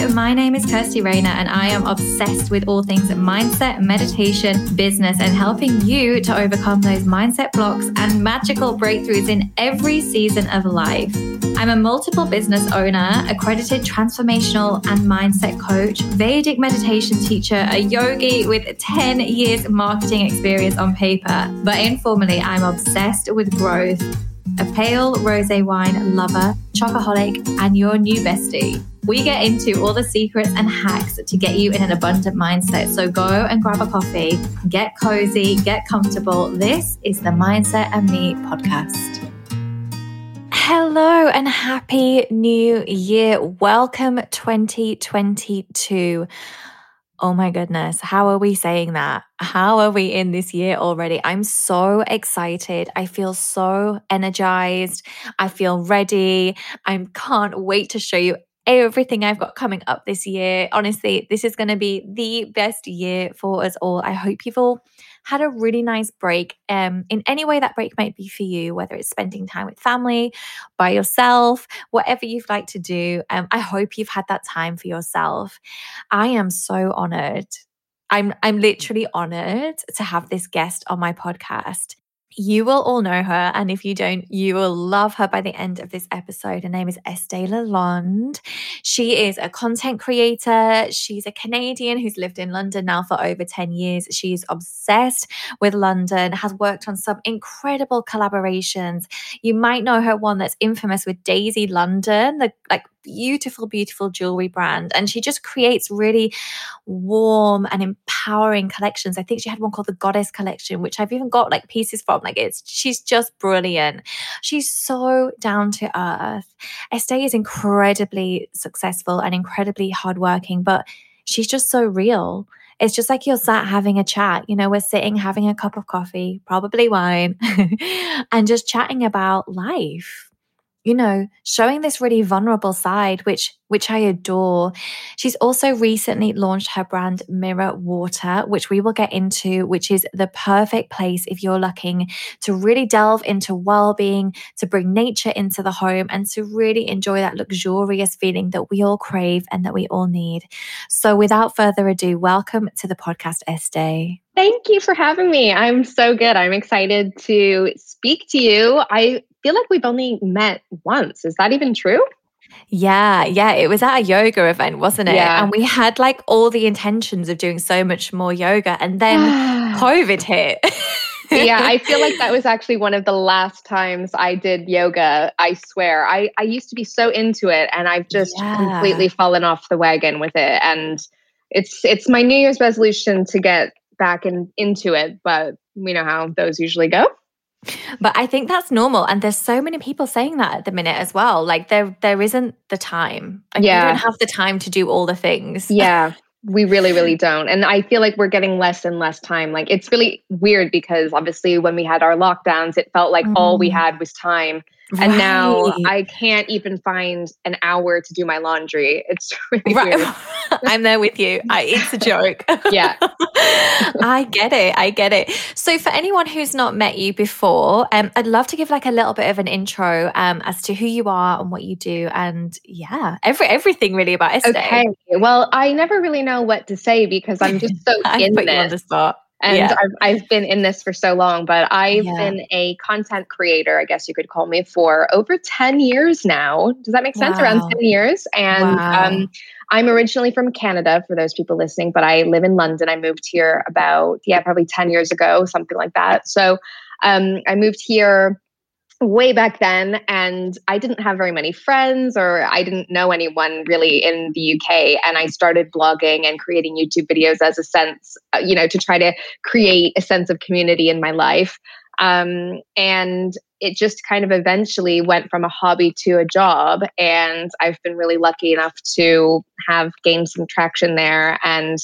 my name is Kirsty Rayner and I am obsessed with all things mindset, meditation, business, and helping you to overcome those mindset blocks and magical breakthroughs in every season of life. I'm a multiple business owner, accredited transformational and mindset coach, Vedic meditation teacher, a yogi with 10 years marketing experience on paper, but informally, I'm obsessed with growth, a pale rosé wine lover, chocoholic, and your new bestie. We get into all the secrets and hacks to get you in an abundant mindset. So go and grab a coffee, get cozy, get comfortable. This is the Mindset and Me podcast. Hello and happy new year. Welcome 2022. Oh my goodness, how are we saying that? How are we in this year already? I'm so excited. I feel so energized. I feel ready. I can't wait to show you everything I've got coming up this year. Honestly, this is going to be the best year for us all. I hope you've all had a really nice break in any way that break might be for you, whether it's spending time with family, by yourself, whatever you'd like to do. I hope you've had that time for yourself. I am so honored. I'm literally honored to have this guest on my podcast. You will all know her, and if you don't, you will love her by the end of this episode. Her name is Estee Lalonde. She is a content creator. She's a Canadian who's lived in London now for over 10 years. She's obsessed with London, has worked on some incredible collaborations. You might know her one that's infamous with Daisy London, the beautiful, beautiful jewelry brand. And she just creates really warm and empowering collections. I think she had one called the Goddess Collection, which I've even got pieces from. She's just brilliant. She's so down to earth. Estee is incredibly successful and incredibly hardworking, but she's just so real. It's just like you're sat having a chat. We're sitting having a cup of coffee, probably wine, and just chatting about life. Showing this really vulnerable side, which I adore. She's also recently launched her brand Mirror Water, which we will get into, which is the perfect place if you're looking to really delve into well-being, to bring nature into the home, and to really enjoy that luxurious feeling that we all crave and that we all need. So without further ado, welcome to the podcast, Estee. Thank you for having me. I'm so good. I'm excited to speak to you. I feel like we've only met once. Is that even true? Yeah. It was at a yoga event, wasn't it? Yeah. And we had all the intentions of doing so much more yoga, and then COVID hit. Yeah, I feel like that was actually one of the last times I did yoga. I swear. I used to be so into it, and I've just completely fallen off the wagon with it. And it's my New Year's resolution to get back into it, but we know how those usually go. But I think that's normal. And there's so many people saying that at the minute as well. There isn't the time. We don't have the time to do all the things. Yeah, we really, really don't. And I feel like we're getting less and less time. It's really weird because obviously when we had our lockdowns, it felt like all we had was time. And now I can't even find an hour to do my laundry. It's really weird. I'm there with you. It's a joke. Yeah. I get it. So for anyone who's not met you before, I'd love to give a little bit of an intro as to who you are and what you do. And everything really about Estee. Okay. Well, I never really know what to say because I'm just so in put you on the spot. And I've been in this for so long, but I've been a content creator, I guess you could call me, for over 10 years now. Does that make sense? Around 10 years. And I'm originally from Canada, for those people listening, but I live in London. I moved here about, probably 10 years ago, something like that. So I moved here way back then, and I didn't have very many friends, or I didn't know anyone really in the UK. And I started blogging and creating YouTube videos as a sense, to try to create a sense of community in my life. And it just kind of eventually went from a hobby to a job. And I've been really lucky enough to have gained some traction there and,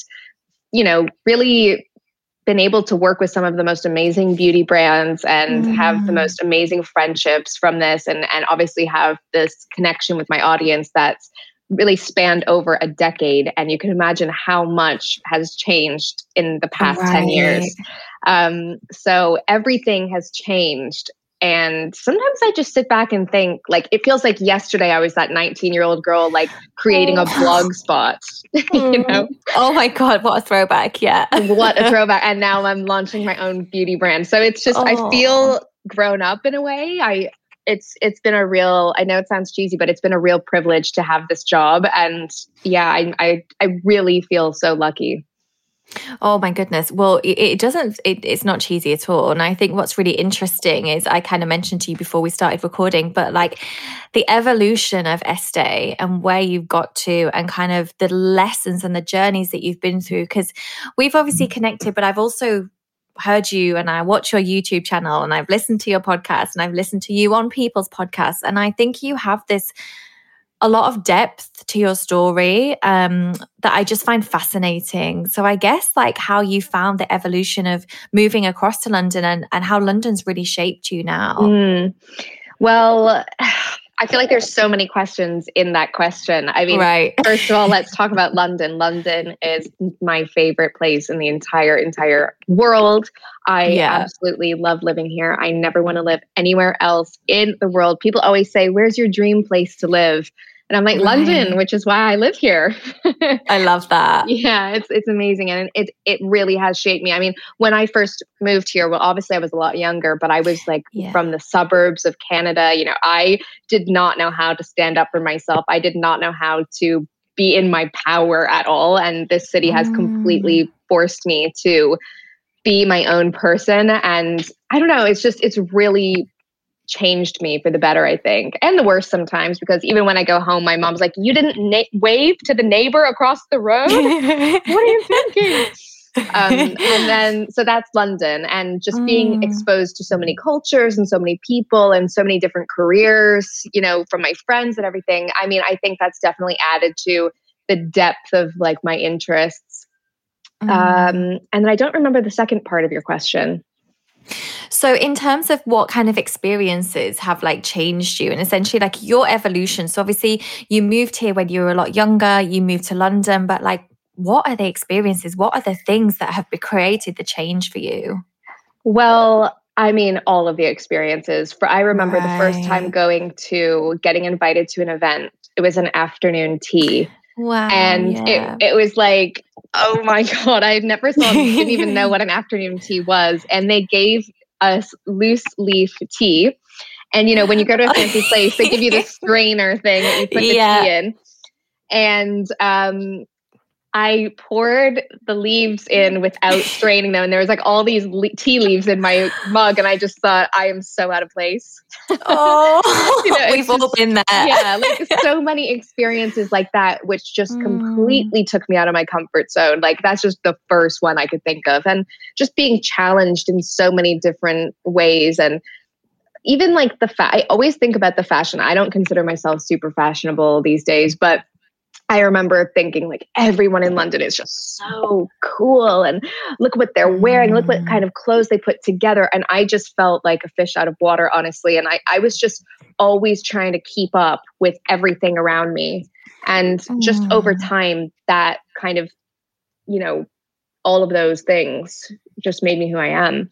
really been able to work with some of the most amazing beauty brands and have the most amazing friendships from this, and obviously have this connection with my audience that's really spanned over a decade. And you can imagine how much has changed in the past 10 years. So everything has changed And sometimes I just sit back and think, like, it feels like yesterday I was that 19-year-old girl, like creating a blog spot, you know? Oh my God, what a throwback. Yeah. What a throwback. And now I'm launching my own beauty brand. So it's just, I feel grown up in a way. It's been a real, I know it sounds cheesy, but it's been a real privilege to have this job. And yeah, I really feel so lucky. Oh my goodness. Well, it's not cheesy at all. And I think what's really interesting is, I kind of mentioned to you before we started recording, but like the evolution of Estee and where you've got to, and kind of the lessons and the journeys that you've been through. Because we've obviously connected, but I've also heard you, and I watch your YouTube channel, and I've listened to your podcast, and I've listened to you on people's podcasts. And I think you have a lot of depth to your story that I just find fascinating. So I guess like how you found the evolution of moving across to London, and how London's really shaped you now. Well, I feel like there's so many questions in that question. I mean, right. First of all, let's talk about London. London is my favorite place in the entire world. I absolutely love living here. I never want to live anywhere else in the world. People always say, where's your dream place to live? And I'm like, London, which is why I live here. I love that. Yeah, it's amazing. And it really has shaped me. I mean, when I first moved here, well, obviously I was a lot younger, but I was like from the suburbs of Canada. You know, I did not know how to stand up for myself. I did not know how to be in my power at all. And this city has completely forced me to be my own person. And I don't know, it's really changed me for the better, I think, and the worse sometimes, because even when I go home, my mom's like, you didn't wave to the neighbor across the road? What are you thinking? And then, so that's London, and just being exposed to so many cultures and so many people and so many different careers, you know, from my friends and everything. I mean, I think that's definitely added to the depth of like my interests. And then I don't remember the second part of your question. So in terms of what kind of experiences have like changed you, and essentially like your evolution. So obviously you moved here when you were a lot younger, you moved to London, but like, what are the experiences? What are the things that have created the change for you? Well, I mean, all of the experiences. I remember the first time getting invited to an event. It was an afternoon tea. Wow. And it was like, oh my God, I never didn't even know what an afternoon tea was. And they gave us loose leaf tea. And, you know, when you go to a fancy place, they give you the strainer thing that you put the tea in. And I poured the leaves in without straining them. And there was like all these tea leaves in my mug. And I just thought, I am so out of place. Oh, you know, we've all been there. Yeah, like so many experiences like that, which just completely took me out of my comfort zone. Like that's just the first one I could think of. And just being challenged in so many different ways. And even like I always think about the fashion. I don't consider myself super fashionable these days, but I remember thinking like everyone in London is just so cool, and look what they're wearing, look what kind of clothes they put together. And I just felt like a fish out of water, honestly. And I was just always trying to keep up with everything around me. And just over time, that kind of, you know, all of those things just made me who I am.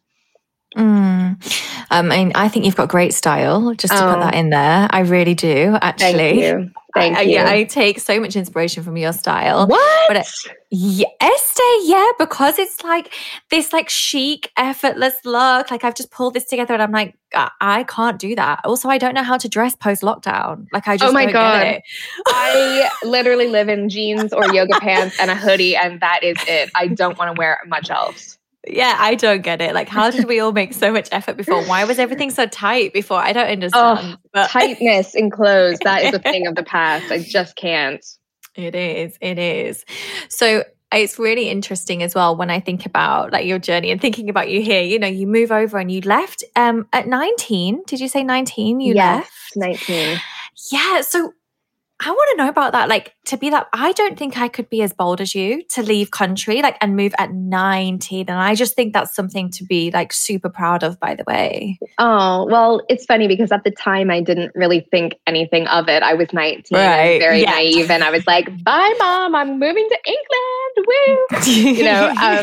I mean, I think you've got great style, just to put that in there. I really do, actually. Thank you. Yeah, I take so much inspiration from your style. What? But Estee, because it's like this like chic, effortless look. Like I've just pulled this together and I'm like, I can't do that. Also, I don't know how to dress post-lockdown. Like I just don't get it. I literally live in jeans or yoga pants and a hoodie, and that is it. I don't want to wear much else. Yeah, I don't get it. Like, how did we all make so much effort before? Why was everything so tight before? I don't understand. Tightness in clothes, that is a thing of the past. I just can't. It is. So it's really interesting as well when I think about like your journey and thinking about you here. You know, you move over and you left at 19. Did you say 19 you left? 19. Yeah, so I want to know about that. Like to be that, I don't think I could be as bold as you to leave country like and move at 19. And I just think that's something to be like super proud of, by the way. Oh, well, it's funny because at the time I didn't really think anything of it. I was 19 and very naive, and I was like, bye mom, I'm moving to England. Woo. You know,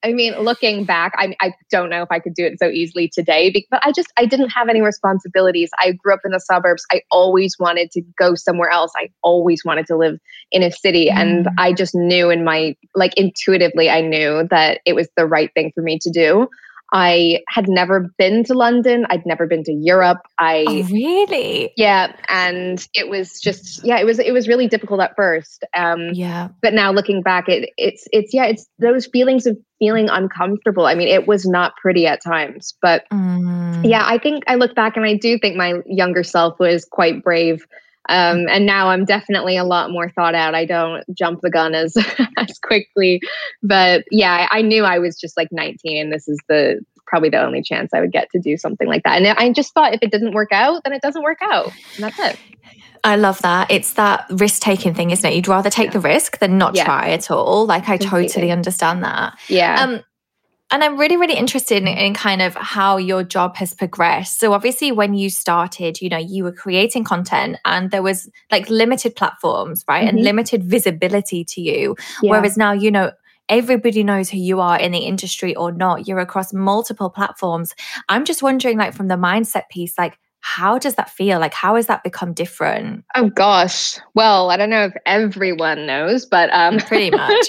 I mean, looking back, I don't know if I could do it so easily today, but I didn't have any responsibilities. I grew up in the suburbs. I always wanted to go somewhere else. I always wanted to live in a city. And I just knew intuitively, I knew that it was the right thing for me to do. I had never been to London. I'd never been to Europe. Oh, really? Yeah. And it was just, it was really difficult at first. But now looking back, it's those feelings of feeling uncomfortable. I mean, it was not pretty at times, but I think I look back and I do think my younger self was quite brave. And now I'm definitely a lot more thought out. I don't jump the gun as quickly, but yeah, I knew I was just like 19 and this is probably the only chance I would get to do something like that. And I just thought if it doesn't work out, then it doesn't work out. And that's it. I love that. It's that risk-taking thing, isn't it? You'd rather take the risk than not try at all. Like, I totally understand that. Yeah. And I'm really, really interested in kind of how your job has progressed. So obviously when you started, you were creating content and there was like limited platforms, right? And limited visibility to you. Yeah. Whereas now, everybody knows who you are in the industry or not. You're across multiple platforms. I'm just wondering, like, from the mindset piece, like, how does that feel? Like, how has that become different? Oh, gosh. Well, I don't know if everyone knows, but pretty much.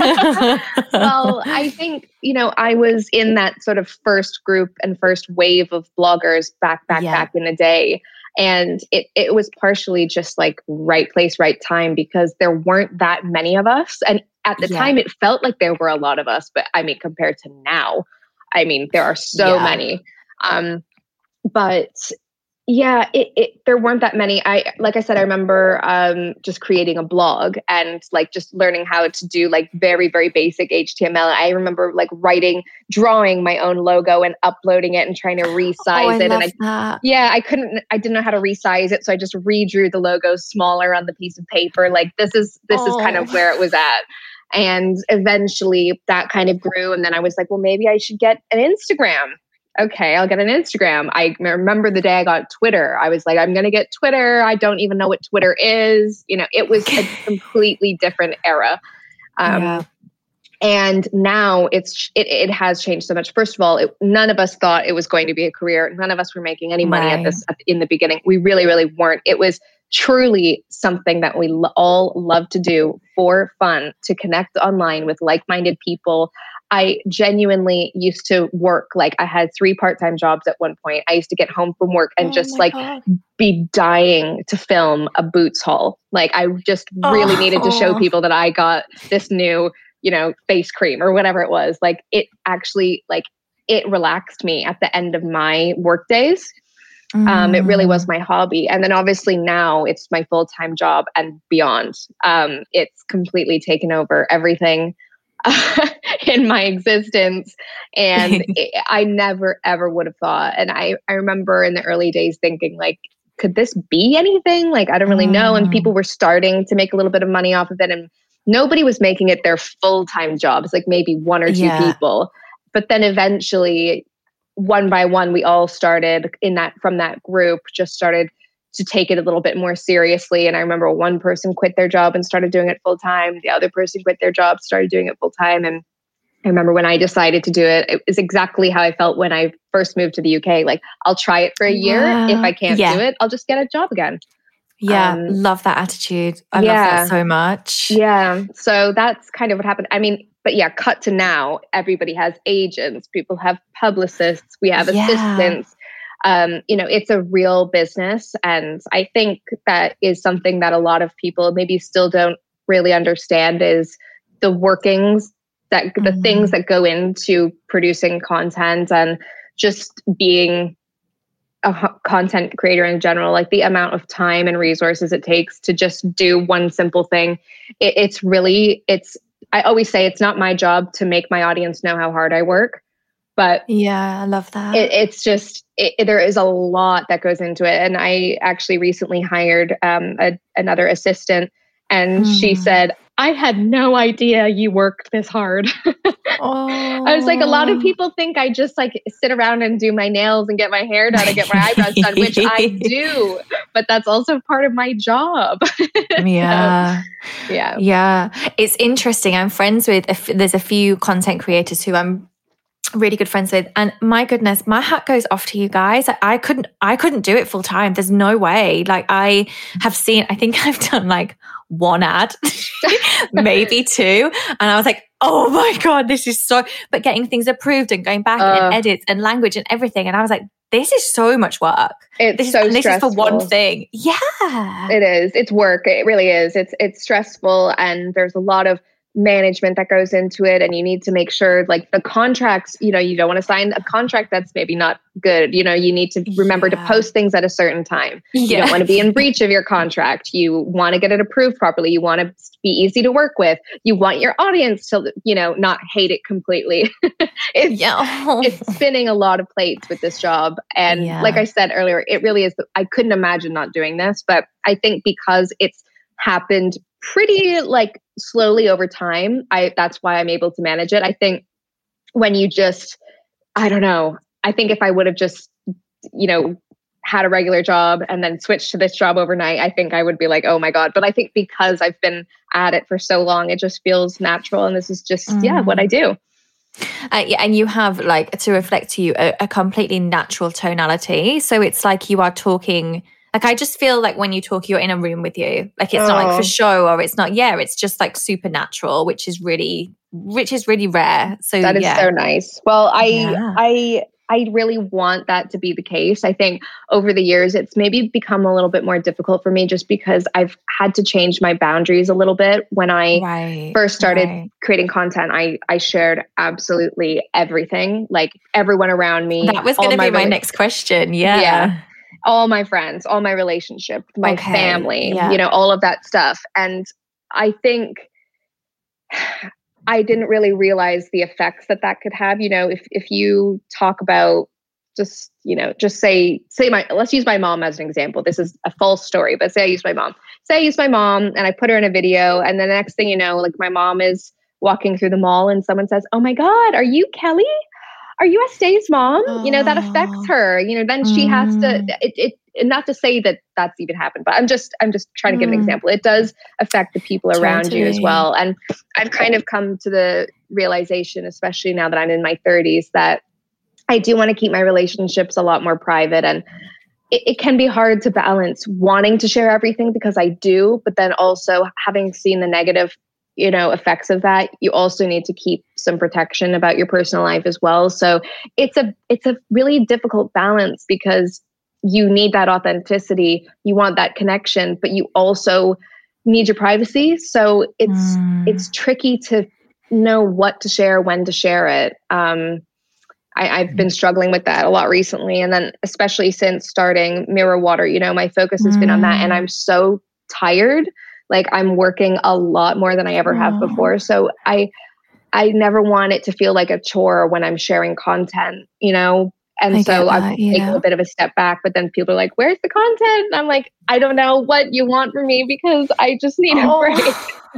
Well, I think, I was in that sort of first group and first wave of bloggers back in the day. And it was partially just like right place, right time, because there weren't that many of us. And at the time, it felt like there were a lot of us. But I mean, compared to now, I mean, there are so many. But yeah, there weren't that many. Like I said, I remember just creating a blog and like just learning how to do like very, very basic HTML. I remember like drawing my own logo and uploading it and trying to resize it. I didn't know how to resize it. So I just redrew the logo smaller on the piece of paper. Like this is kind of where it was at. And eventually that kind of grew. And then I was like, well, maybe I should get an Instagram. Okay, I'll get an Instagram. I remember the day I got Twitter. I was like, I'm going to get Twitter. I don't even know what Twitter is. It was a completely different era. And now it has changed so much. First of all, none of us thought it was going to be a career. None of us were making any money in the beginning. We really, really weren't. It was truly something that we all love to do for fun, to connect online with like-minded people. I genuinely used to work, like I had 3 part-time jobs at one point. I used to get home from work and be dying to film a Boots haul. Like I just really needed to show people that I got this new, face cream or whatever it was. Like it actually, it relaxed me at the end of my work days. It really was my hobby. And then obviously now it's my full-time job and beyond. It's completely taken over everything in my existence. And I never, ever would have thought. And I remember in the early days thinking like, could this be anything? Like, I don't really know. And people were starting to make a little bit of money off of it. And nobody was making it their full-time jobs, like maybe 1 or 2 people. But then eventually, one by one, we all started from that group, just started to take it a little bit more seriously. And I remember one person quit their job and started doing it full time. The other person quit their job, started doing it full time. And I remember when I decided to do it, it was exactly how I felt when I first moved to the UK. Like, I'll try it for a year. If I can't do it, I'll just get a job again. Yeah, love that attitude. I love that so much. Yeah, so that's kind of what happened. I mean, but yeah, cut to now, everybody has agents, people have publicists, we have assistants. It's a real business. And I think that is something that a lot of people maybe still don't really understand, is the workings, that the things that go into producing content and just being a content creator in general, like the amount of time and resources it takes to just do one simple thing. I always say it's not my job to make my audience know how hard I work, but yeah, I love that. It's just, there is a lot that goes into it. And I actually recently hired another assistant, and she said, I had no idea you worked this hard. I was like, a lot of people think I just like sit around and do my nails and get my hair done and get my eyebrows done, which I do, but that's also part of my job. Yeah. Yeah. Yeah. It's interesting. I'm friends with, there's a few content creators who I'm really good friends with, and my goodness, my hat goes off to you guys. I couldn't do it full time. There's no way. Like, I think I've done like one ad, maybe two, and I was like, oh my God, this is so, but getting things approved and going back and edits and language and everything, and I was like, this is so much work. This is for one thing. Yeah, it is. It's work. It really is. It's stressful, and there's a lot of management that goes into it, and you need to make sure, like, the contracts, you don't want to sign a contract that's maybe not good. You need to remember to post things at a certain time. You don't want to be in breach of your contract. You want to get it approved properly. You want to be easy to work with. You want your audience to, not hate it completely. It's spinning a lot of plates with this job. And like I said earlier, it really is. I couldn't imagine not doing this, but I think because it's happened pretty like slowly over time, that's why I'm able to manage it. I think when you just, I don't know, I think if I would have just, had a regular job and then switched to this job overnight, I think I would be like, oh my God. But I think because I've been at it for so long, it just feels natural. And this is just, what I do. And you have, like, to reflect to you, a completely natural tonality. So it's like you are talking, like, I just feel like when you talk, you're in a room with you. Like, it's not like for show, or it's not, it's just like supernatural, which is really rare. So that is so nice. Well, I really want that to be the case. I think over the years, it's maybe become a little bit more difficult for me just because I've had to change my boundaries a little bit. When I first started creating content, I shared absolutely everything, like everyone around me. That was going to be my next question. Yeah. All my friends, all my relationships, my family, all of that stuff. And I think I didn't really realize the effects that could have. If you talk about just say let's use my mom as an example. This is a false story, but say I use my mom. Say I use my mom and I put her in a video, and then the next thing you know, like, my mom is walking through the mall and someone says, "Oh my God, are you Kelly? Are you Esthé's mom?" That affects her. Then she has to, not to say that that's even happened, but I'm just trying to give an example. It does affect the people around you as well. And I've kind of come to the realization, especially now that I'm in my 30s, that I do want to keep my relationships a lot more private. And it can be hard to balance wanting to share everything, because I do, but then also having seen the negative effects of that, you also need to keep some protection about your personal life as well. So it's a really difficult balance, because you need that authenticity, you want that connection, but you also need your privacy. So it's tricky to know what to share, when to share it. I've been struggling with that a lot recently, and then especially since starting Mirror Water, my focus has been on that, and I'm so tired. Like, I'm working a lot more than I ever have before. So I never want it to feel like a chore when I'm sharing content, And so I've taken a bit of a step back, but then people are like, "Where's the content?" And I'm like, "I don't know what you want from me, because I just need a break."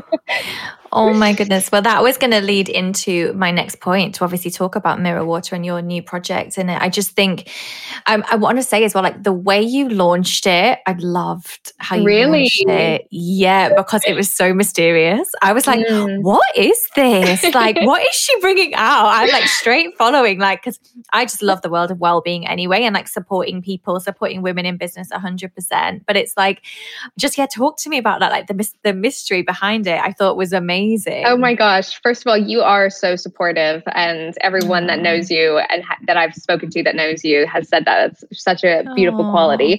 Oh my goodness. Well, that was going to lead into my next point, to obviously talk about Mirror Water and your new project. And I just think, I want to say as well, like, the way you launched it, I loved how you launched it. Yeah, because it was so mysterious. I was like, what is this? Like, what is she bringing out? I'm like straight following, like, because I just love the world of well-being anyway, and like supporting people, supporting women in business 100%. But it's like, just talk to me about that, like the mystery behind it. I thought was amazing. Oh my gosh. First of all, you are so supportive, and everyone that knows you and that I've spoken to that knows you has said that. It's such a beautiful quality.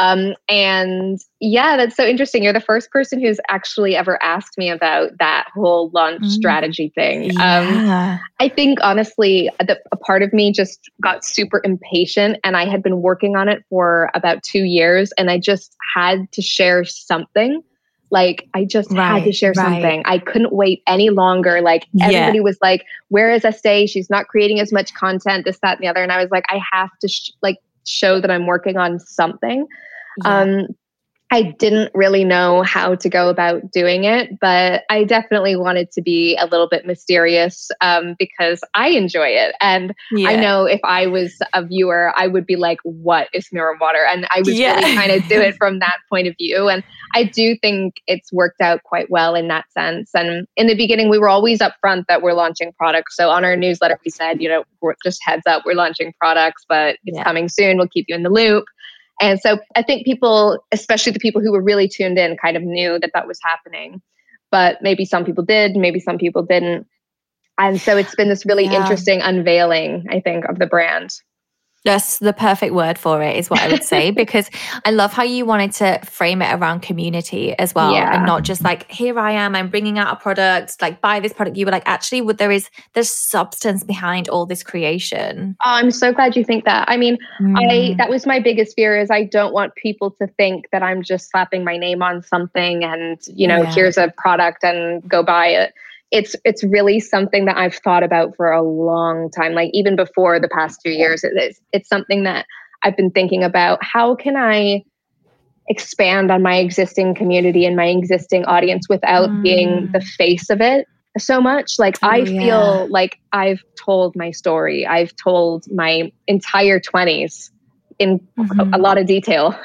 And yeah, that's so interesting. You're the first person who's actually ever asked me about that whole launch strategy thing. I think honestly, a part of me just got super impatient, and I had been working on it for about 2 years, and I just had to share something. Like, I just had to share something. I couldn't wait any longer. Like, everybody was like, "Where is Esté? She's not creating as much content, this, that, and the other." And I was like, I have to show that I'm working on something. I didn't really know how to go about doing it, but I definitely wanted to be a little bit mysterious because I enjoy it. And I know if I was a viewer, I would be like, what is Mirror Water? And I was really trying to do it from that point of view. And I do think it's worked out quite well in that sense. And in the beginning, we were always upfront that we're launching products. So on our newsletter, we said, we're just heads up, we're launching products, but it's coming soon. We'll keep you in the loop. And so I think people, especially the people who were really tuned in, kind of knew that that was happening. But maybe some people did, maybe some people didn't. And so it's been this really interesting unveiling, I think, of the brand. That's the perfect word for it, is what I would say, because I love how you wanted to frame it around community as well, and not just like, here I am, I'm bringing out a product, like buy this product. You were like, actually, there's substance behind all this creation. Oh, I'm so glad you think that. I mean, that was my biggest fear, is I don't want people to think that I'm just slapping my name on something and, here's a product and go buy it. It's really something that I've thought about for a long time. Like even before the past 2 years, it's something that I've been thinking about. How can I expand on my existing community and my existing audience without being the face of it so much? Like I feel like I've told my story. I've told my entire 20s in a lot of detail,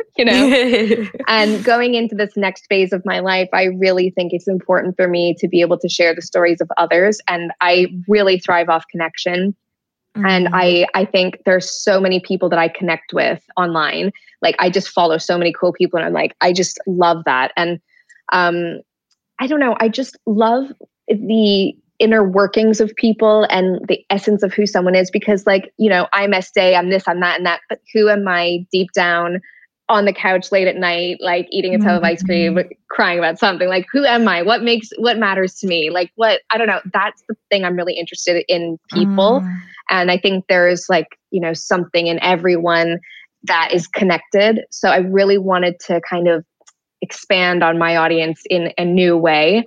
and going into this next phase of my life, I really think it's important for me to be able to share the stories of others. And I really thrive off connection. And I think there's so many people that I connect with online. Like I just follow so many cool people, and I'm like, I just love that. And I don't know, I just love the inner workings of people and the essence of who someone is, because I'm Estee, I'm this, I'm that, and that, but who am I deep down on the couch late at night, like eating a tub of ice cream, crying about something? Like, who am I? What matters to me? Like I don't know. That's the thing I'm really interested in, people. And I think there's something in everyone that is connected. So I really wanted to kind of expand on my audience in a new way.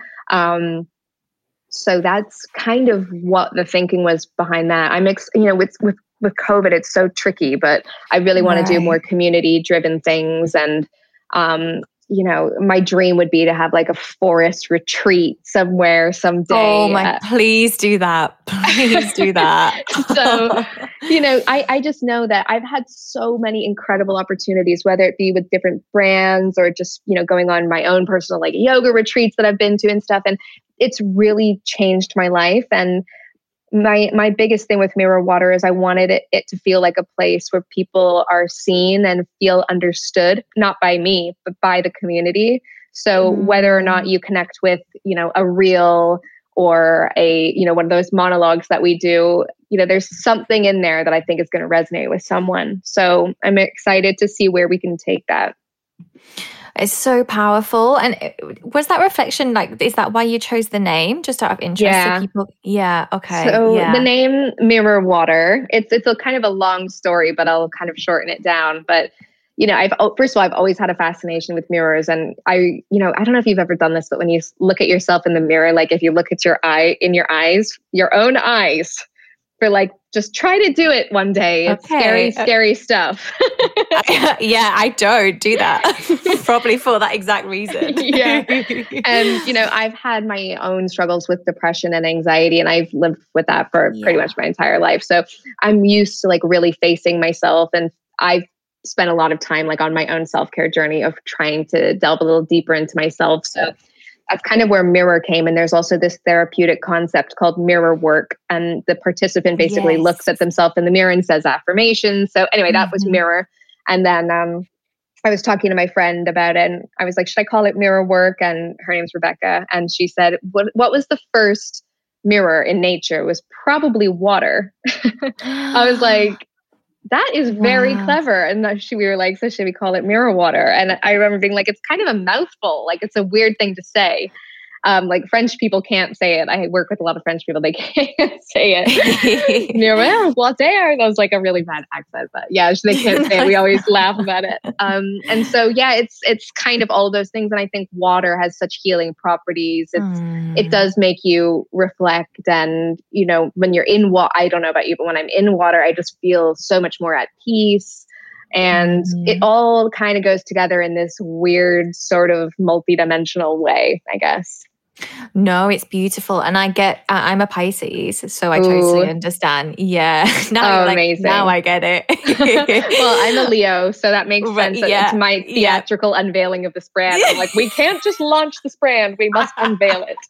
So that's kind of what the thinking was behind that. I'm, with COVID, it's so tricky, but I really want to do more community-driven things. And, my dream would be to have like a forest retreat somewhere someday. Oh my, please do that. Please do that. So, I just know that I've had so many incredible opportunities, whether it be with different brands or just, going on my own personal like yoga retreats that I've been to and stuff. And it's really changed my life. And my biggest thing with Mirror Water is I wanted it to feel like a place where people are seen and feel understood, not by me, but by the community. So whether or not you connect with, a reel or one of those monologues that we do, there's something in there that I think is going to resonate with someone. So I'm excited to see where we can take that. It's so powerful. And was that reflection, is that why you chose the name, just out of interest? Yeah. Okay. So the name Mirror Water, it's a kind of a long story, but I'll kind of shorten it down. But, first of all, I've always had a fascination with mirrors. And I don't know if you've ever done this, but when you look at yourself in the mirror, like if you look at your own eyes, for just try to do it one day. It's scary stuff. I don't do that. Probably for that exact reason. Yeah. And, I've had my own struggles with depression and anxiety, and I've lived with that for pretty much my entire life. So I'm used to really facing myself. And I've spent a lot of time on my own self-care journey of trying to delve a little deeper into myself. So that's kind of where Mirror came. And there's also this therapeutic concept called mirror work. And the participant basically looks at themselves in the mirror and says affirmations. So anyway, that was Mirror. And then I was talking to my friend about it, and I was like, should I call it Mirror Work? And her name's Rebecca. And she said, what was the first mirror in nature? It was probably water. I was like, that is very clever. And we were like, so should we call it Mirror Water? And I remember being like, it's kind of a mouthful. It's a weird thing to say. French people can't say it. I work with a lot of French people. They can't say it. Mirror Water. That was a really bad accent, but yeah, they can't say it. We always laugh about it. And so, it's kind of all of those things. And I think water has such healing properties. It does make you reflect. And, when you're in water, I don't know about you, but when I'm in water, I just feel so much more at peace. And it all kind of goes together in this weird sort of multidimensional way, I guess. No, it's beautiful. And I'm a Pisces, so I totally understand. Yeah. Amazing. Now I get it. Well, I'm a Leo, so that makes sense. It's my theatrical unveiling of this brand. I'm like, we can't just launch this brand. We must unveil it.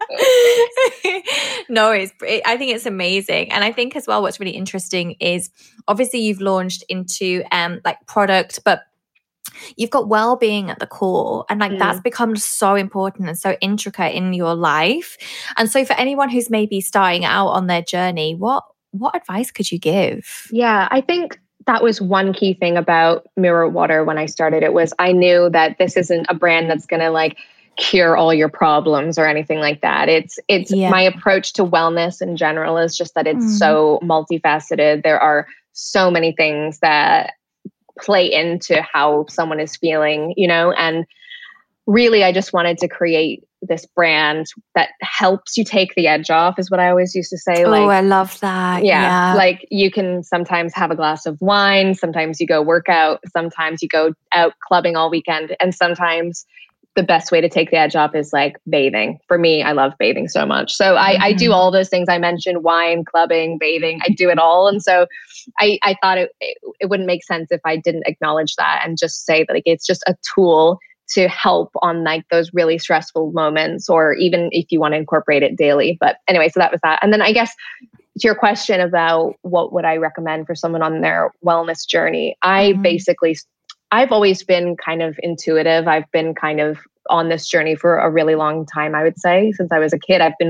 No, I think it's amazing. And I think as well, what's really interesting is obviously you've launched into like product, but you've got well-being at the core, and like that's become so important and so intricate in your life. And so for anyone who's maybe starting out on their journey, what advice could you give? Yeah, I think that was one key thing about Mirror Water when I started. It was, I knew that this isn't a brand that's going to like cure all your problems or anything like that. It's my approach to wellness in general is just that it's so multifaceted. There are so many things that play into how someone is feeling, and really I just wanted to create this brand that helps you take the edge off, is what I always used to say. Oh, I love that. Yeah. Like you can sometimes have a glass of wine, sometimes you go work out, sometimes you go out clubbing all weekend, and sometimes the best way to take the edge off is like bathing. For me, I love bathing so much. So I do all those things I mentioned: wine, clubbing, bathing. I do it all. And so I thought it wouldn't make sense if I didn't acknowledge that and just say that like it's just a tool to help on like those really stressful moments, or even if you want to incorporate it daily. But anyway, so that was that. And then I guess to your question about what would I recommend for someone on their wellness journey, I've always been kind of intuitive. I've been kind of on this journey for a really long time, I would say. Since I was a kid, I've been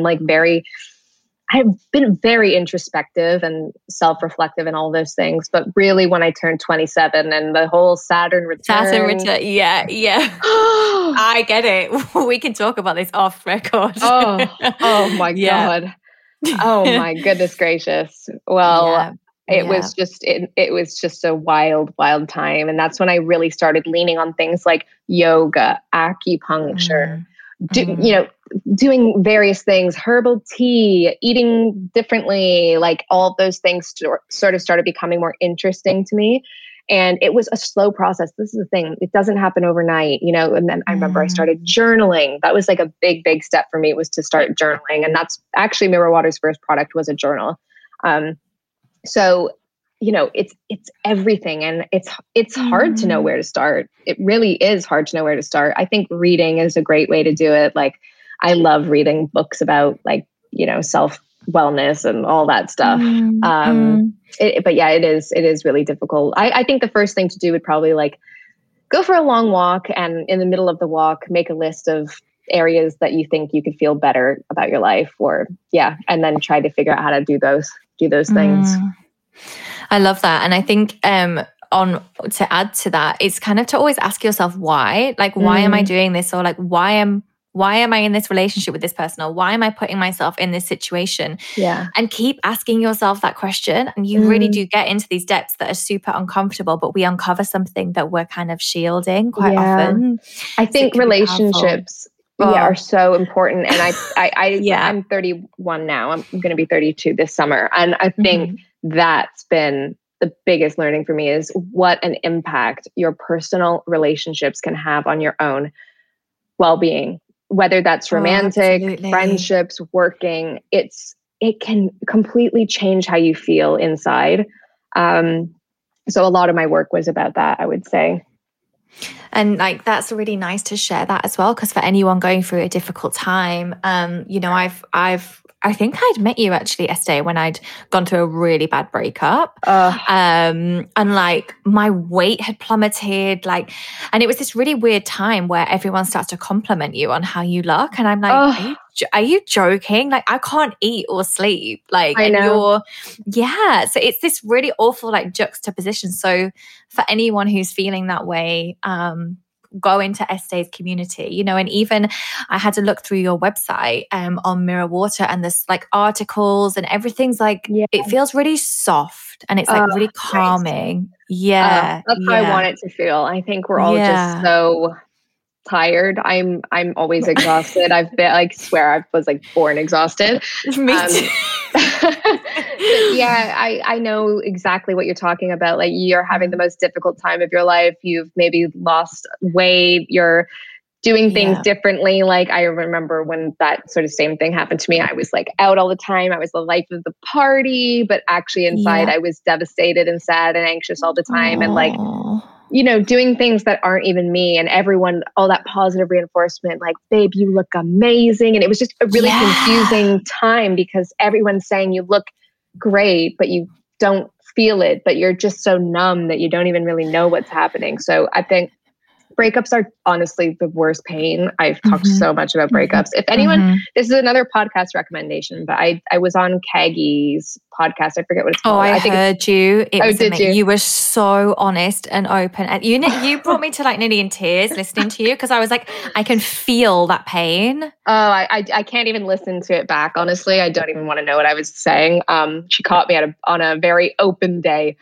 very introspective and self-reflective and all those things. But really, when I turned 27 and the whole Saturn return. Yeah. I get it. We can talk about this off record. Oh my God. Oh my goodness gracious. Well, it was just a wild time. And that's when I really started leaning on things like yoga, acupuncture, doing various things, herbal tea, eating differently, like all those things sort of started becoming more interesting to me. And it was a slow process. This is the thing. It doesn't happen overnight, and then I remember I started journaling. That was like a big step for me, was to start journaling. And that's actually Mirror Water's first product was a journal. So, it's everything, and it's hard to know where to start. It really is hard to know where to start. I think reading is a great way to do it. Like I love reading books about like, self wellness and all that stuff. But yeah, it is really difficult. I think the first thing to do would probably like go for a long walk, and in the middle of the walk, make a list of areas that you think you could feel better about your life, and then try to figure out how to do those things. I love that. And I think to add to that, it's kind of to always ask yourself why. Like, why am I doing this? Or like, why am I in this relationship with this person? Or why am I putting myself in this situation? Yeah. And keep asking yourself that question. And you really do get into these depths that are super uncomfortable, but we uncover something that we're kind of shielding quite often. I think relationships are so important. And I'm 31 now. I'm going to be 32 this summer. And I think that's been the biggest learning for me, is what an impact your personal relationships can have on your own well-being, whether that's romantic, friendships, working. It can completely change how you feel inside. So a lot of my work was about that, I would say. And like, that's really nice to share that as well. Because for anyone going through a difficult time, I think I'd met you actually, Estee, when I'd gone through a really bad breakup. And like my weight had plummeted, and it was this really weird time where everyone starts to compliment you on how you look. And I'm like, are you joking? Like, I can't eat or sleep. Like, I know. So it's this really awful like juxtaposition. So for anyone who's feeling that way, go into Estee's community, and even I had to look through your website on Mirror Water, and there's like articles and everything's like, it feels really soft and it's like really calming. That's how I want it to feel. I think we're all just so tired. I'm always exhausted. I've been like swear I was like born exhausted. Me too. Yeah, I know exactly what you're talking about. Like you're having the most difficult time of your life. You've maybe lost weight. You're doing things differently. Like I remember when that sort of same thing happened to me, I was like out all the time. I was the life of the party, but actually inside I was devastated and sad and anxious all the time. And like, you know, doing things that aren't even me, and everyone, all that positive reinforcement, like, babe, you look amazing. And it was just a really confusing time because everyone's saying you look great, but you don't feel it, but you're just so numb that you don't even really know what's happening. So I think breakups are honestly the worst pain. I've talked so much about breakups. If anyone, this is another podcast recommendation, but I was on Kaggy's podcast. I forget what it's called. Oh, I heard you. Did you? You were so honest and open. And you brought me to like nearly in tears listening to you because I was like, I can feel that pain. Oh, I can't even listen to it back. Honestly, I don't even want to know what I was saying. She caught me on a very open day.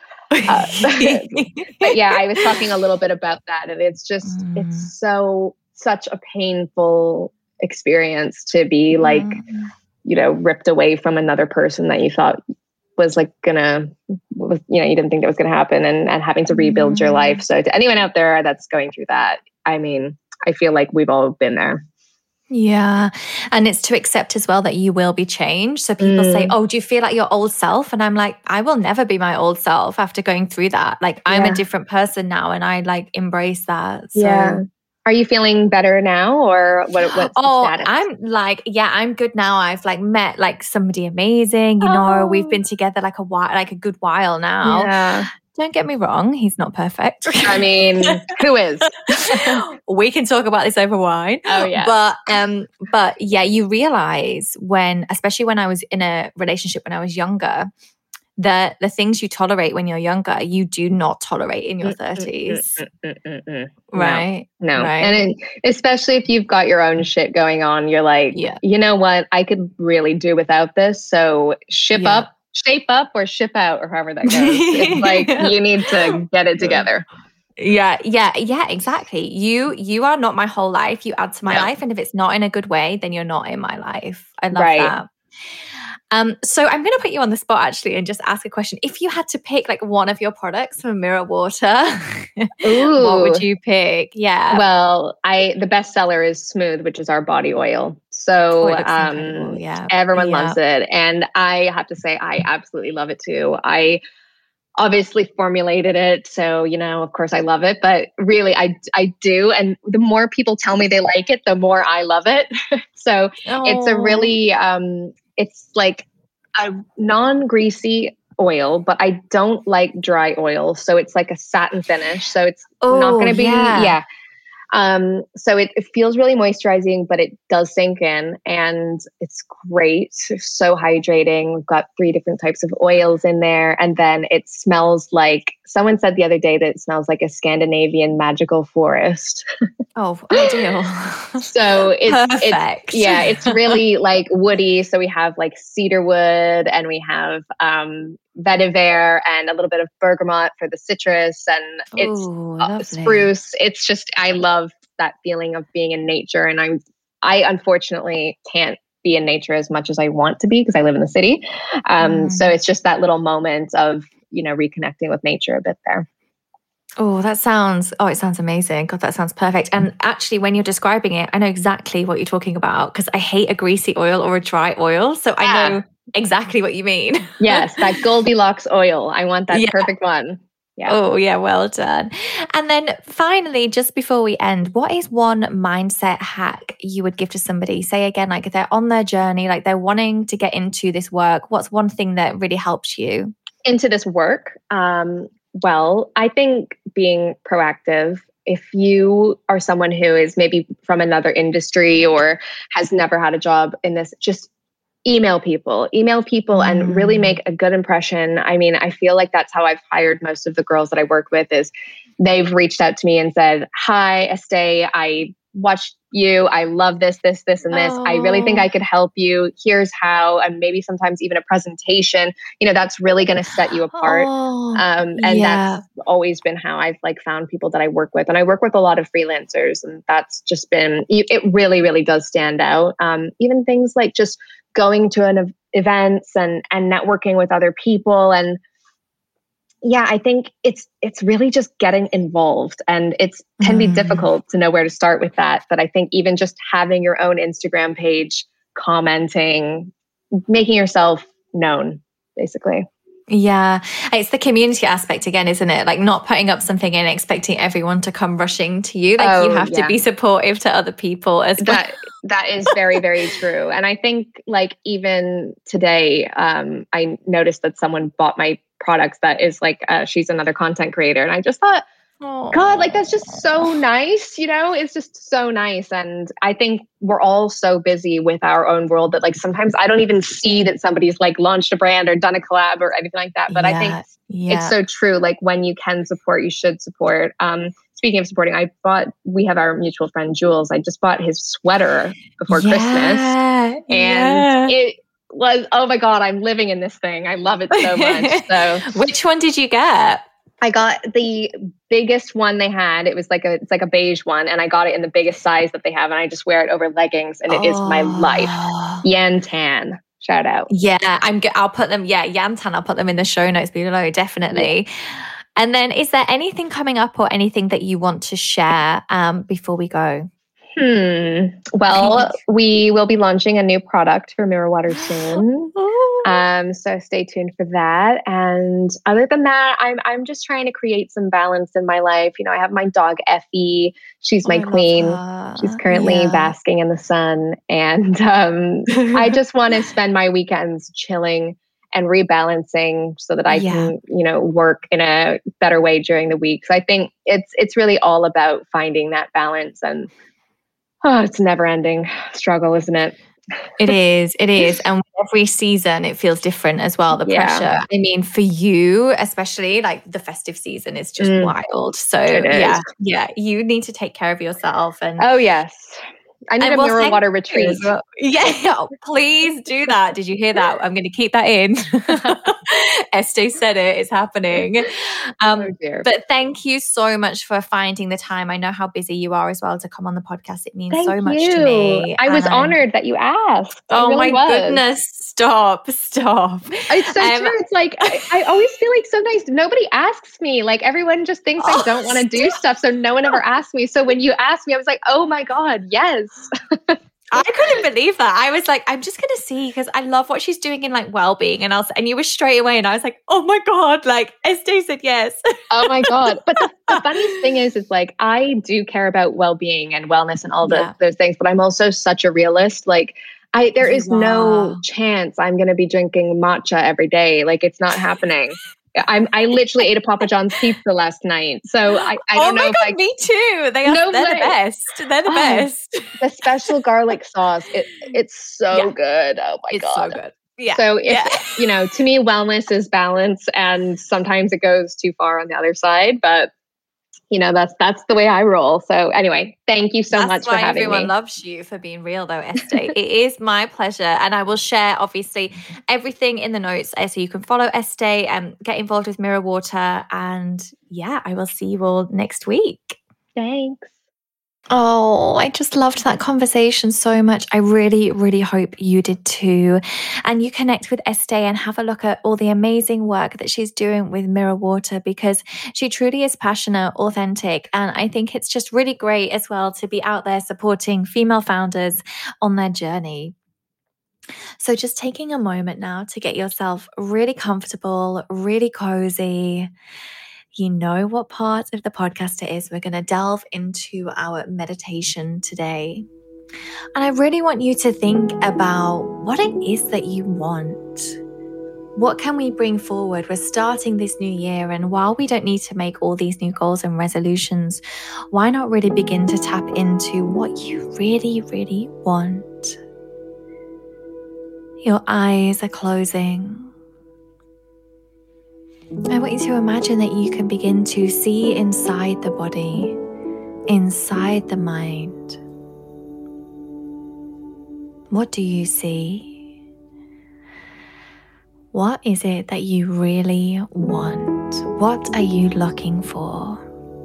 But yeah, I was talking a little bit about that, and it's just it's such a painful experience to be like, you know, ripped away from another person that you thought was like you didn't think that was gonna happen, and having to rebuild your life. So to anyone out there that's going through that, I mean, I feel like we've all been there. Yeah. And it's to accept as well that you will be changed. So people say, oh, do you feel like your old self? And I'm like, I will never be my old self after going through that. Like I'm a different person now, and I like embrace that. So. Are you feeling better now, or what's the status? I'm like, I'm good now. I've like met like somebody amazing, you know, we've been together like a good while now. Yeah. Don't get me wrong, he's not perfect. I mean, who is? We can talk about this over wine. Oh yeah. But yeah, you realize especially when I was in a relationship when I was younger, the things you tolerate when you're younger, you do not tolerate in your 30s. Right? No. Right. And especially if you've got your own shit going on, you're like, you know what? I could really do without this. So shape up or ship out, or however that goes. It's like you need to get it together. Yeah, exactly. You are not my whole life. You add to my life. And if it's not in a good way, then you're not in my life. I love that. So I'm going to put you on the spot actually and just ask a question. If you had to pick like one of your products from Mirror Water, what would you pick? Yeah. Well, the best seller is Smooth, which is our body oil. So everyone loves it. And I have to say, I absolutely love it too. I obviously formulated it. So, you know, of course I love it, but really I do. And the more people tell me they like it, the more I love it. So it's a really, it's like a non-greasy oil, but I don't like dry oil. So it's like a satin finish. So it's not going to be, so it feels really moisturizing, but it does sink in, and it's great. So hydrating. We've got 3 different types of oils in there. And then it smells like, someone said the other day that it smells like a Scandinavian magical forest. Oh, ideal. So it's really like woody. So we have like cedar wood, and we have vetiver and a little bit of bergamot for the citrus, and it's spruce. It's just, I love that feeling of being in nature. And I unfortunately can't be in nature as much as I want to be because I live in the city. So it's just that little moment of, you know, reconnecting with nature a bit there. It sounds amazing. God, that sounds perfect. And actually, when you're describing it, I know exactly what you're talking about because I hate a greasy oil or a dry oil. So I know exactly what you mean. Yes, that Goldilocks oil. I want that perfect one. Yeah. Oh, yeah. Well done. And then finally, just before we end, what is one mindset hack you would give to somebody? Say again, like if they're on their journey, like they're wanting to get into this work, what's one thing that really helps you? Into this work? Well, I think being proactive. If you are someone who is maybe from another industry or has never had a job in this, just email people and really make a good impression. I mean, I feel like that's how I've hired most of the girls that I work with is they've reached out to me and said, hi, Estee, I watched you. I love this, and this. I really think I could help you. Here's how, and maybe sometimes even a presentation, that's really going to set you apart. And that's always been how I've like found people that I work with. And I work with a lot of freelancers, and that's just been, it really, really does stand out. Even things like just going to events and networking with other people. And yeah, I think it's really just getting involved, and it can be difficult to know where to start with that. But I think even just having your own Instagram page, commenting, making yourself known, basically. Yeah, it's the community aspect again, isn't it? Like not putting up something and expecting everyone to come rushing to you. Like you have to be supportive to other people as well. That is very, very true. And I think like even today, I noticed that someone bought my products that is like, she's another content creator. And I just thought, God, like that's just so nice, it's just so nice. And I think we're all so busy with our own world that like sometimes I don't even see that somebody's like launched a brand or done a collab or anything like that. But I think it's so true. Like when you can support, you should support. Speaking of supporting, we have our mutual friend Jules. I just bought his sweater before Christmas. And it was, oh my God, I'm living in this thing. I love it so much. So which one did you get? I got the biggest one they had. It's like a beige one, and I got it in the biggest size that they have, and I just wear it over leggings, and it is my life. Yantan, shout out. Yeah, I'll put them. Yeah, Yantan. I'll put them in the show notes below, definitely. Yeah. And then, is there anything coming up or anything that you want to share before we go? Well, we will be launching a new product for Mirror Water soon. So stay tuned for that. And other than that, I'm just trying to create some balance in my life. I have my dog Effie. She's my queen. She's currently basking in the sun. And I just want to spend my weekends chilling and rebalancing so that I can, work in a better way during the week. So I think it's really all about finding that balance, and it's a never-ending struggle, isn't it? It is. And every season it feels different as well, the pressure. I mean, for you, especially like the festive season is just wild. So you need to take care of yourself. And oh yes. I need a Mirror Water retreat. Well. Yeah, please do that. Did you hear that? I'm going to keep that in. Estee said it. It's happening. But thank you so much for finding the time. I know how busy you are as well to come on the podcast. It means so much to me. I was honored that you asked. My goodness. Stop. It's so true. It's like, I always feel like sometimes nobody asks me. Like everyone just thinks I don't want to do stuff. So no one ever asks me. So when you asked me, I was like, oh my God, yes. I couldn't believe that. I was like, I'm just going to see, because I love what she's doing in like well-being. And you were straight away, and I was like, oh my God, like Estee said yes. Oh my God. But the funniest thing is like, I do care about well-being and wellness and all those things, but I'm also such a realist. Like there is no chance I'm going to be drinking matcha every day. Like it's not happening. I literally ate a Papa John's pizza last night. So I don't know. God, me too. They're the best. They're the best. The special garlic sauce. It's so good. Oh my God. It's so good. Yeah. So to me, wellness is balance, and sometimes it goes too far on the other side, but that's the way I roll. So anyway, thank you so much for having me. Everyone loves you for being real though, Estee. It is my pleasure. And I will share obviously everything in the notes so you can follow Estee and get involved with Mirror Water. And I will see you all next week. Thanks. Oh, I just loved that conversation so much. I really, really hope you did too. And you connect with Estee and have a look at all the amazing work that she's doing with Mirror Water, because she truly is passionate, authentic. And I think it's just really great as well to be out there supporting female founders on their journey. So just taking a moment now to get yourself really comfortable, really cozy. You know what part of the podcast it is. We're going to delve into our meditation today. And I really want you to think about what it is that you want. What can we bring forward? We're starting this new year, and while we don't need to make all these new goals and resolutions, why not really begin to tap into what you really, really want? Your eyes are closing. I want you to imagine that you can begin to see inside the body, inside the mind. What do you see? What is it that you really want? What are you looking for?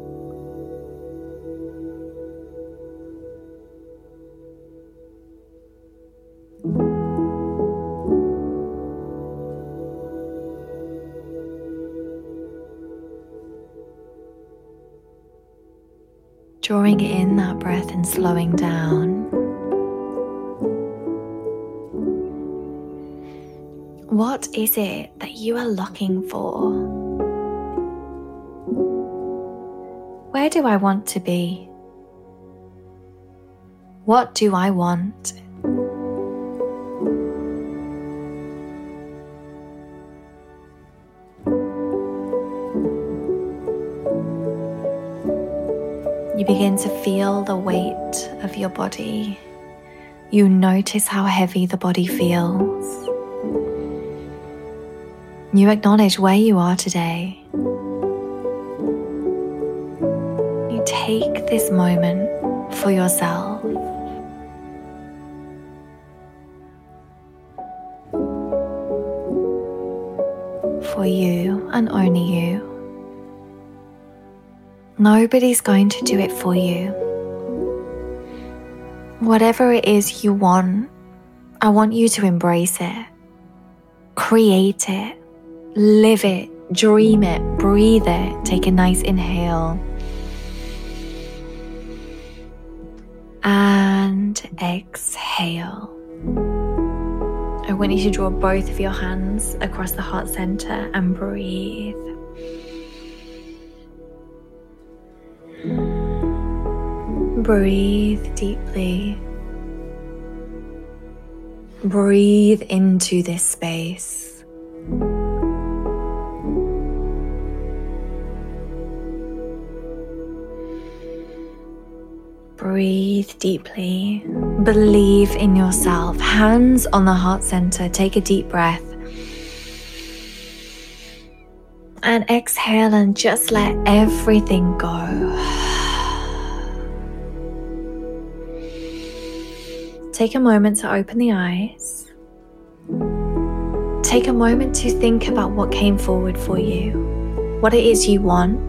Drawing in that breath and slowing down. What is it that you are looking for? Where do I want to be? What do I want? You begin to feel the weight of your body. You notice how heavy the body feels. You acknowledge where you are today. You take this moment for yourself. For you and only you. Nobody's going to do it for you. Whatever it is you want, I want you to embrace it. Create it. Live it. Dream it. Breathe it. Take a nice inhale. And exhale. I want you to draw both of your hands across the heart center and breathe. Breathe deeply. Breathe into this space. Breathe deeply. Believe in yourself. Hands on the heart center. Take a deep breath. And exhale and just let everything go. Take a moment to open the eyes. Take a moment to think about what came forward for you, what it is you want.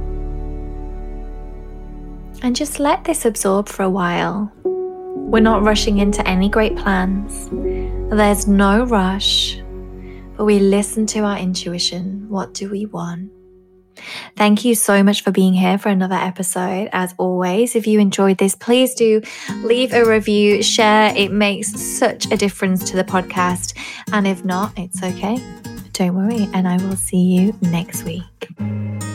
And just let this absorb for a while. We're not rushing into any great plans. There's no rush, but we listen to our intuition. What do we want? Thank you so much for being here for another episode. As always, if you enjoyed this, please do leave a review, share. It makes such a difference to the podcast. And if not, it's okay. Don't worry. And I will see you next week.